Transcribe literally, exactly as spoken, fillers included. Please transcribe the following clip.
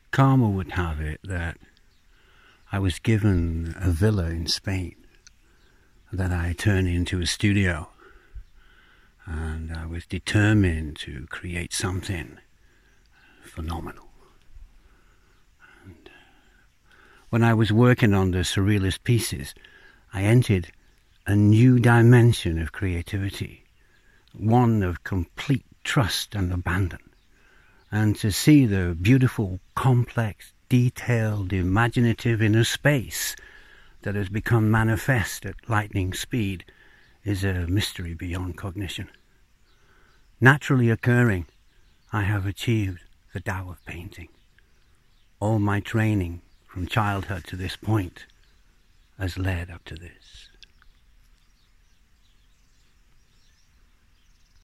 Karma would have it that I was given a villa in Spain that I turned into a studio, and I was determined to create something phenomenal. And when I was working on the surrealist pieces, I entered a new dimension of creativity, one of complete trust and abandon. And to see the beautiful, complex, detailed, imaginative inner space that has become manifest at lightning speed is a mystery beyond cognition. Naturally occurring, I have achieved the Tao of painting. All my training from childhood to this point has led up to this.